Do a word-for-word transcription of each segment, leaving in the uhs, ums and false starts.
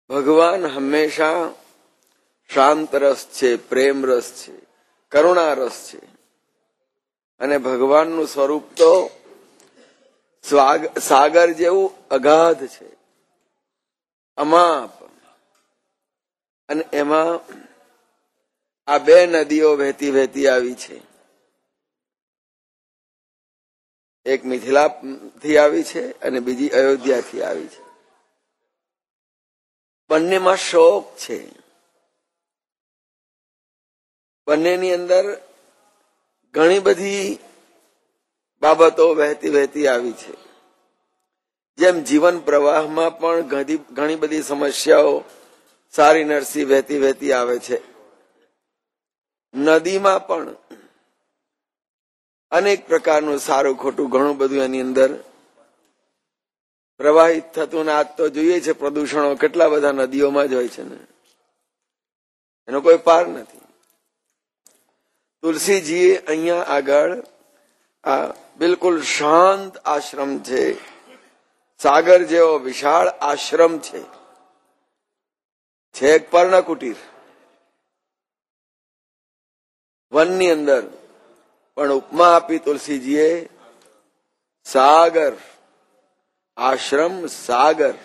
ભગવાન હંમેશા શાંત રસ છે, પ્રેમ રસ છે, કરુણા રસ છે. અને ભગવાનનું સ્વરૂપ તો સાગર જેવું અગાધ છે, અમાપ. અને એમાં આ બે નદીઓ વહેતી વહેતી આવી છે. એક મિથિલાથી આવી છે અને બીજી અયોધ્યાથી આવી છે. બંનેમાં શોક છે. બંનેની અંદર ઘણી બધી બાબતો વહેતી વહેતી આવી છે. જેમ જીવન પ્રવાહમાં પણ ઘણી બધી સમસ્યાઓ સારી નરસી વહેતી વહેતી આવે છે, નદીમાં પણ અનેક પ્રકારનું સારું ખોટું ઘણું બધું એની અંદર પ્રવાહિત થતું. આજ તો જોઈએ છે પ્રદૂષણો કેટલા બધા નદીઓમાં જ હોય છે ને, એનો કોઈ પાર નથી. તુલસીજીએ અહીંયા આગળ આ બિલકુલ શાંત આશ્રમ છે, સાગર જેવો વિશાળ આશ્રમ છે, છે એક પર્ણકુટીર વનની અંદર, પણ ઉપમા આપી તુલસીજીએ સાગર, આશ્રમ સાગર.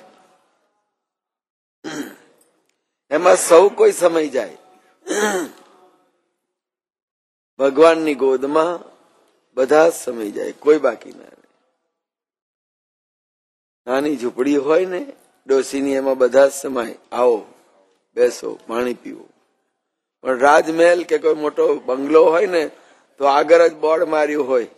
એમાં સૌ કોઈ સમય જાય. ભગવાનની ગોદમાં બધા સમય જાય, કોઈ બાકી ના રહે. નાની ઝૂંપડી હોય ને ડોસીની, એમાં બધા સમાય, આવો બેસો પાણી પીવું. પણ રાજમહેલ કે કોઈ મોટો બંગલો હોય ને તો આગળ જ બોર્ડ માર્યું હોય,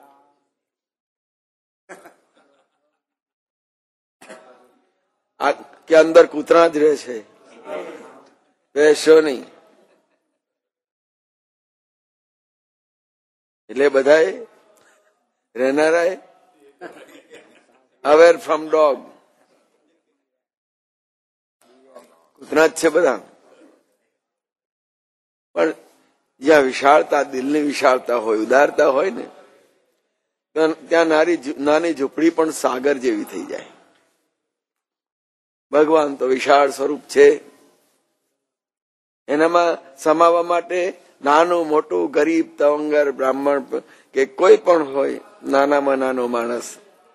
કે અંદર કૂતરા જ રહે છે, બેસો નહીં. એટલે બધાએ રહેનારાએ અવેર ફ્રોમ ડોગ, કૂતરા જ છે બધા. પણ જ્યાં વિશાળતા, દિલની વિશાળતા હોય, ઉદારતા હોય ને, ત્યાં નાની નાની ઝૂંપડી પણ સાગર જેવી થઈ જાય. ભગવાન તો વિશાળ સ્વરૂપ છે, એનામાં સમાવવા માટે નાનું મોટું, ગરીબ, તવંગર, બ્રાહ્મણ કે કોઈ પણ હોય, નાનામાં નાનો માણસ,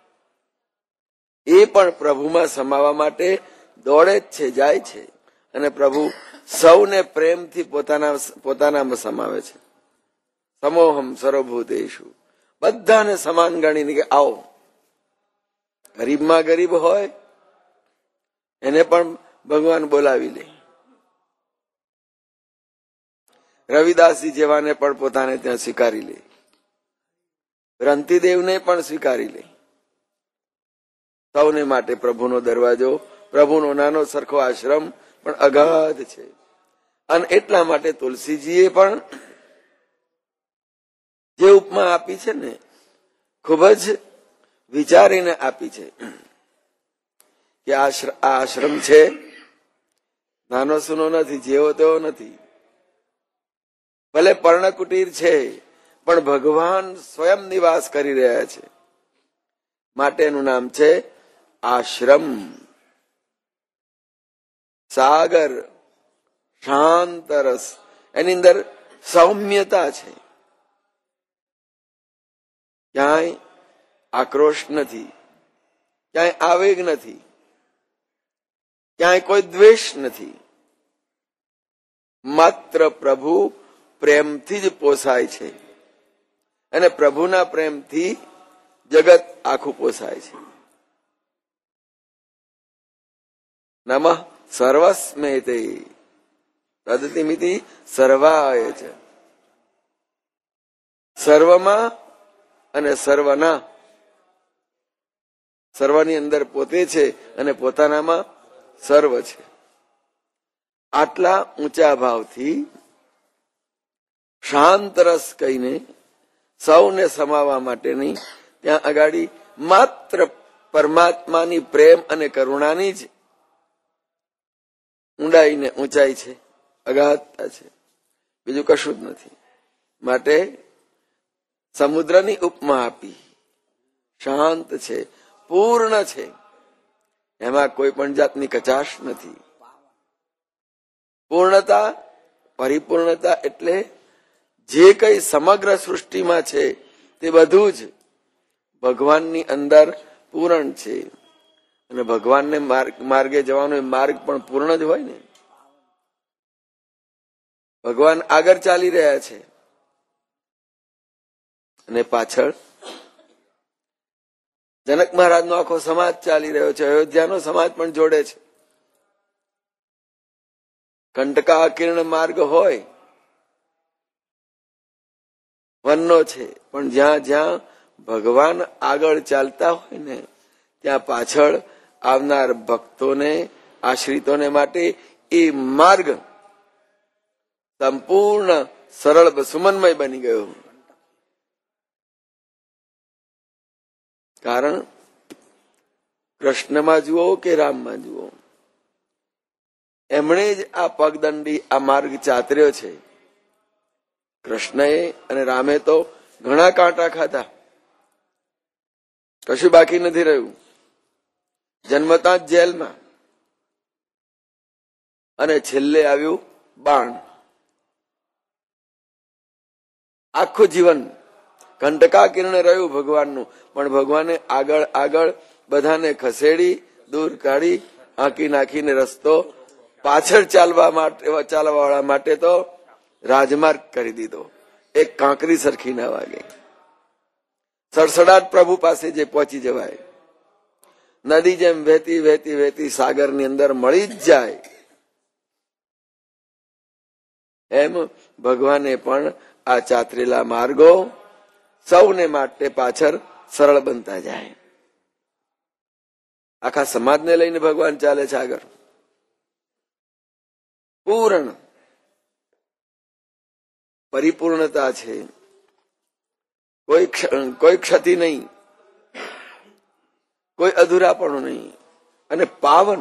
એ પણ પ્રભુમાં સમાવવા માટે દોડે જ છે, જાય છે. અને પ્રભુ સૌને પ્રેમથી પોતાના પોતાનામાં સમાવે છે. સમોહમ સર્વભૂતેષુ, બધાને સમાન ગણીને કે આવો. ગરીબમાં ગરીબ હોય એને પણ ભગવાન બોલાવી લે. રવિદાસજી જેવાને પણ પોતાને ત્યાં સ્વીકારી લે, રંતિદેવને પણ સ્વીકારી લે. સૌને માટે પ્રભુનો દરવાજો, પ્રભુનો નાનો સરખો આશ્રમ પણ અગાધ છે. અને એટલા માટે તુલસીજીએ પણ જે ઉપમા આપી છે ને, ખૂબ જ વિચારીને આપી છે. કે આ આશ્રમ છે નાનો સૂનો નથી, જેવો તેવો નથી. ભલે પર્ણકુટીર છે પણ ભગવાન સ્વયં નિવાસ કરી રહ્યા છે, માટેનું નામ છે આશ્રમ. સાગર, શાંત રસ, એની અંદર સૌમ્યતા છે. ક્યાંય આક્રોશ નથી, ક્યાંય આવેગ નથી, ક્યાંય કોઈ દ્વેષ નથી. માત્ર પ્રભુ પ્રેમથી જ પોસાય છે, અને પ્રભુના પ્રેમથી જગત આખું પોસાય છે. નમઃ સર્વસ્મેતે તદતિમિતિ સર્વાય છે. સર્વમાં અને સર્વના, સર્વની અંદર પોતે છે અને પોતાનામાં સર્વ છે. આટલા ઊંચા ભાવથી શાંત રસ કહીને સૌને સમાવવા માટેની ત્યાં અગાડી માત્ર પરમાત્માની પ્રેમ અને કરુણાની જ ઊંડાઈ ને ઊંચાઈ છે, અગાધતા છે, બીજું કશું જ નથી. માટે સમુદ્રની ઉપમા આપી. શાંત છે, પૂર્ણ છે, એમાં કોઈ પણ જાતની કચાશ નથી. પૂર્ણતા, પરિપૂર્ણતા એટલે જે કઈ સમગ્ર સૃષ્ટિમાં છે તે બધું જ ભગવાનની અંદર પૂર્ણ છે. અને ભગવાનને માર્ગે જવાનો માર્ગ પણ પૂર્ણ જ હોય ને. ભગવાન આગળ ચાલી રહ્યા છે અને પાછળ જનક મહારાજનો આખો સમાજ ચાલી રહ્યો છે. અયોધ્યાનો સમાજ પણ જોડે છે. કંટકાકીર્ણ માર્ગ હોય, વનનો છે, પણ જ્યાં જ્યાં ભગવાન આગળ ચાલતા હોય ને ત્યાં પાછળ આવનાર ભક્તોને, આશ્રિતોને માટે એ માર્ગ સંપૂર્ણ સરળ સુમનમય બની ગયો. કારણ કૃષ્ણમાં જુઓ કે રામમાં જુઓ, એમણે જ આ પગદંડી આ માર્ગ ચાતર્યો છે. કૃષ્ણએ અને રામે તો ઘણા કાંટા ખાધા, કશું બાકી નથી રહ્યું. જન્મતા જ જેલમાં, અને છેલ્લે આવ્યું બાણ. આખું જીવન કંટકાકીર્ણ રહ્યું ભગવાનનું, પણ ભગવાને આગળ આગળ બધાને ખસેડી દૂર કાઢી આંકી નાખીને રસ્તો પાછળ ચાલવા માટે ચાલવા વાળા માટે તો રાજમાર્ગ કરી દીધો. એક કાંકરી સરખી ના વાગે. સડસડાટ પ્રભુ પાસે જે પહોંચી જવાય, નદી જેમ વહેતી વહેતી વહેતી સાગરની અંદર મળી જ જાય, એમ ભગવાને પણ આ ચાતરેલા માર્ગો સૌને માટે પાછળ સરળ બનતા જાય. આખા સમાજને લઈને ભગવાન ચાલે છે આગળ. પૂર્ણ પરિપૂર્ણતા છે, કોઈ કોઈ ક્ષતિ નહીં, કોઈ અધૂરાપણું નહીં, અને પાવન.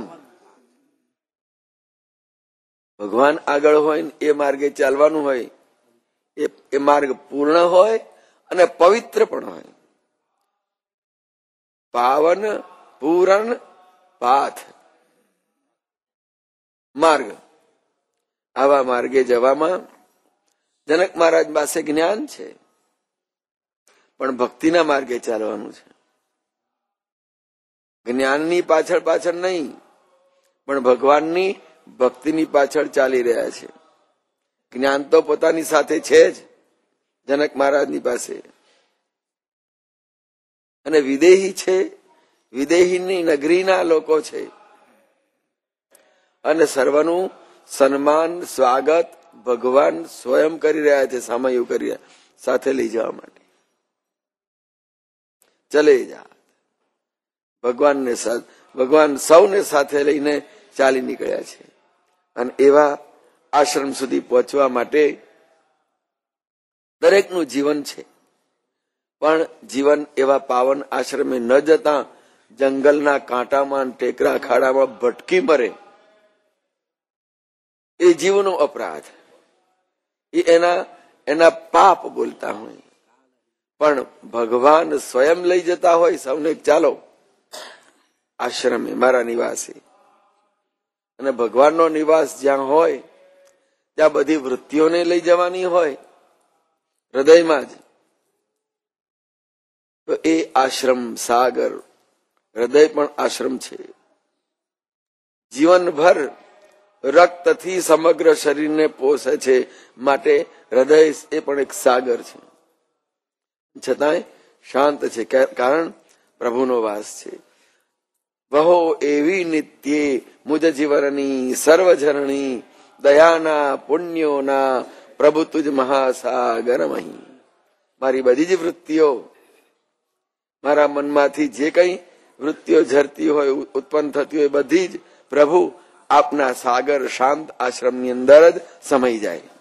ભગવાન આગળ હોય ને એ માર્ગે ચાલવાનું હોય, એ માર્ગ પૂર્ણ હોય અને પવિત્ર પણ હોય. પાવન પૂરણ પાથ માર્ગ. આવા માર્ગે જવામાં જનક મહારાજ પાસે જ્ઞાન છે, પણ ભક્તિના માર્ગે ચાલવાનું છે. જ્ઞાનની પાછળ પાછળ નહીં, પણ ભગવાનની ભક્તિની પાછળ ચાલી રહ્યા છે. જ્ઞાન તો પોતાની સાથે છે જ જનક મહારાજની પાસે, અને વિદેહી છે, વિદેહીની નગરીના લોકો છે, અને સર્વનું સન્માન સ્વાગત ભગવાન સ્વયં કરી રહ્યા છે. સામયું કરી રહ્યા સાથે લઈ જવા માટે. ચલે જા ભગવાનને ભગવાન સૌને સાથે લઈને ચાલી નીકળ્યા છે. અને એવા આશ્રમ સુધી પહોંચવા માટે દરેકનું જીવન છે, પણ જીવન એવા પાવન આશ્રમે ન જતા જંગલના કાંટામાં ટેકરા ખાડામાં ભટકી મરે એ જીવનો અપરાધ, એ એના એના પાપ બોલતા હોય. પણ ભગવાન સ્વયં લઈ જતા હોય સૌને, ચાલો આશ્રમે મારા નિવાસે. અને ભગવાનનો નિવાસ જ્યાં હોય ત્યાં બધી વૃત્તિઓને લઈ જવાની હોય હૃદયમાં જ. તો એ આશ્રમ સાગર, હૃદય પણ આશ્રમ છે. જીવનભર રક્તથી સમગ્ર શરીરને પોષે છે, માટે હૃદય એ પણ એક સાગર છે. છતાંય શાંત છે, કારણ પ્રભુનો વાસ છે. વહો એવી નિત્યે મુજ જીવનની સર્વજનની દયાના પુણ્યોના પ્રભુ તુજ મહાસાગર મહી. મારી બધી જ વૃત્તિઓ, મારા મનમાંથી જે કઈ વૃત્તિઓ ઝરતી હોય, ઉત્પન્ન થતી હોય, બધી જ પ્રભુ આપના સાગર શાંત આશ્રમની અંદર જ સમાઈ જાય.